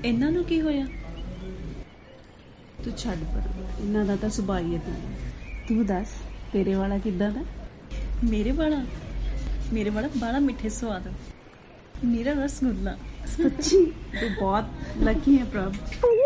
ਇਹਨਾਂ ਨੂੰ ਕੀ ਹੋਇਆ? ਤੂੰ ਛੱਡ ਪਰ, ਇਹਨਾਂ ਦਾ ਤਾਂ ਸੁਭਾਅ ਹੀ ਹੈ। ਤੂੰ ਦੱਸ ਤੇਰੇ ਵਾਲਾ ਕਿੱਦਾਂ ਦਾ? ਮੇਰੇ ਵਾਲਾ ਬੜਾ ਮਿੱਠੇ ਸਵਾਦ, ਮੇਰਾ ਰਸਗੁੱਲਾ। ਸੱਚੀ ਤੂੰ ਬਹੁਤ ਲੱਕੀ ਹੈ ਪ੍ਰਭ।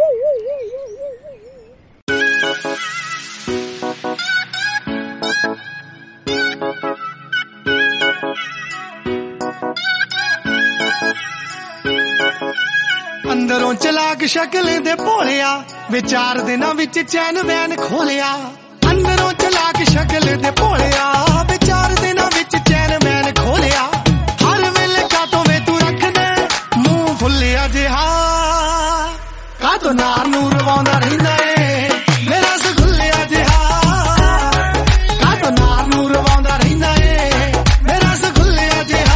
ਅੰਦਰੋਂ ਚਲਾਕ ਸ਼ਕਲ ਦੇ ਭੋਲਿਆ, ਵਿਚਾਰ ਦਿਨਾਂ ਵਿੱਚ ਚੈਨ ਵੈਨ ਖੋਲਿਆ। ਅੰਦਰੋਂ ਚਲਾਕ ਸ਼ਕਲ ਦੇ ਭੋਲਿਆ, ਵਿਚਾਰ ਦਿਨਾਂ ਵਿੱਚ ਚੈਨ ਵੈਨ ਖੋਲਿਆ। ਹਰ ਵੇਲੇ ਕਾਤੋਂ ਵੇ ਤੂੰ ਰੱਖਦੇ ਮੂੰਹ ਫੁੱਲਿਆ ਜਿਹਾ, ਕਾਤੋਂ ਨਾਰ ਨੂੰ ਰਵਾਉਂਦਾ ਰਹਿੰਦਾ ਏ ਮੇਰਾ ਰਸਗੁੱਲਿਆ ਜਿਹਾ, ਕਾਤੋਂ ਨਾਰ ਨੂੰ ਰਵਾਉਂਦਾ ਰਹਿੰਦਾ ਏ ਮੇਰਾ ਰਸਗੁੱਲਿਆ ਜਿਹਾ।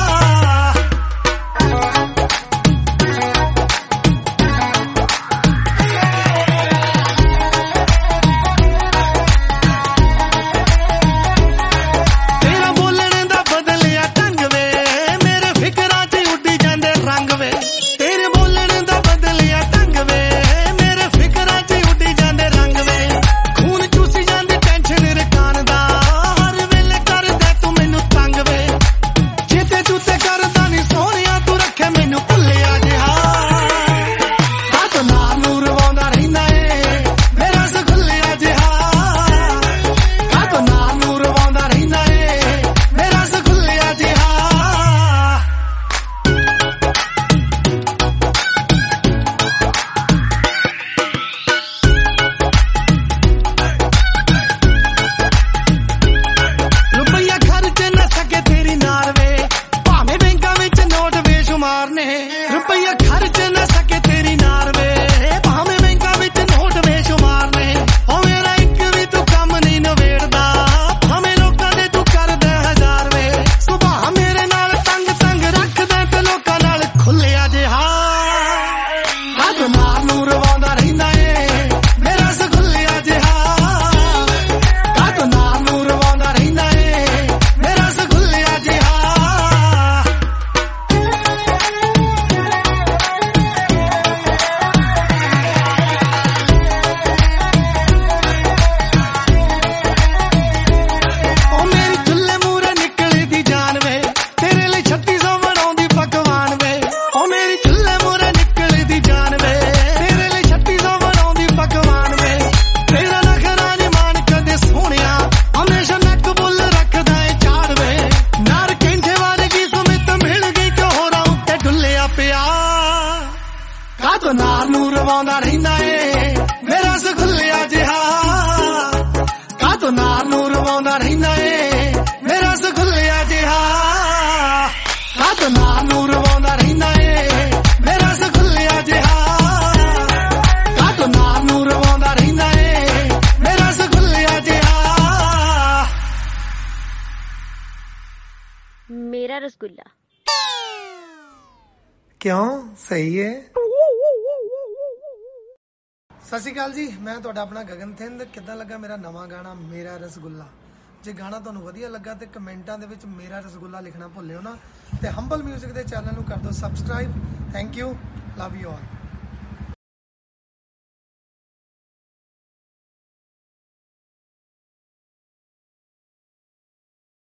ਰੁਪਈਆ ਖਰਚ ਨਾ ਸਕੇ ਤੇਰੀ ਨਾਰ ਵੇ, ਭਾਵੇਂ ਬੈਂਕਾਂ ਵਿੱਚ ਨੋਟ ਬੇਸ਼ੁਮਾਰ ਨੇ। ਓ ਮੇਰਾ ਇੱਕ ਵੀ ਤੂੰ ਕੰਮ ਨਹੀਂ ਨਵੇੜਦਾ, ਭਾਵੇਂ ਲੋਕਾਂ ਦੇ ਤੂੰ ਕਰਦਾ ਹਜ਼ਾਰ ਵੇ। ਸੁਭਾਅ ਮੇਰੇ ਨਾਲ ਤੰਗ ਤੰਗ ਰੱਖਦਾ ਤੇ ਲੋਕਾਂ ਨਾਲ ਖੁੱਲਿਆ ਜਿਹਾ, ਕਾਤੋਂ ਨਾਰ ਨੂੰ ਰਵਾਉਂਦਾ ਰਹਿੰਦਾ ਏ ਮੇਰਾ ਰਸਗੁੱਲਿਆ ਜਿਹਾ, ਕਾਤੋਂ ਨਾਰ ਨੂੰ ਰਵਾਉਂਦਾ ਰਹਿੰਦਾ ਏ ਮੇਰਾ ਰਸਗੁੱਲਿਆ ਜਿਹਾ। ਕਾਤੋਂ ਨਾਰ ਨੂੰ ਰਵਾਉਂਦਾ ਰਹਿੰਦਾ ਏ ਮੇਰਾ ਰਸਗੁੱਲਿਆ ਜਿਹਾ, ਕਾਤੋਂ ਨਾਰ ਨੂੰ ਰਵਾਉਂਦਾ ਰਹਿੰਦਾ ਏ ਮੇਰਾ ਰਸਗੁੱਲਿਆ ਜਿਹਾ, ਕਾਤੋਂ ਨਾਰ ਨੂੰ ਰਵਾਉਂਦਾ ਰਹਿੰਦਾ ਏ ਮੇਰਾ ਰਸਗੁੱਲਿਆ ਜਿਹਾ, ਕਾਤੋਂ ਨਾਰ ਨੂੰ ਰਵਾਉਂਦਾ ਰਹਿੰਦਾ ਏ ਮੇਰਾ ਰਸਗੁੱਲਿਆ ਜਿਹਾ। ਮੇਰਾ ਰਸਗੁੱਲਾ ਕਿਉਂ ਸਹੀ ਹੈ। ਸਤਿ ਸ਼੍ਰੀ ਅਕਾਲ ਜੀ, ਮੈਂ ਤੁਹਾਡਾ ਆਪਣਾ ਗਗਨ ਥਿੰਦ। ਕਿੱਦਾਂ ਲੱਗਾ ਮੇਰਾ ਨਵਾਂ ਗਾਣਾ ਮੇਰਾ ਰਸਗੁੱਲਾ? ਜੇ ਗਾਣਾ ਤੁਹਾਨੂੰ ਵਧੀਆ ਲੱਗਾ ਤੇ ਕਮੈਂਟਾਂ ਦੇ ਵਿੱਚ ਮੇਰਾ ਰਸਗੁੱਲਾ ਲਿਖਣਾ ਭੁੱਲਿਓ ਨਾ। ਤੇ ਹੰਬਲ ਮਿਊਜ਼ਿਕ ਦੇ ਚੈਨਲ ਨੂੰ ਕਰ ਦਿਓ subscribe. Thank you, love you all.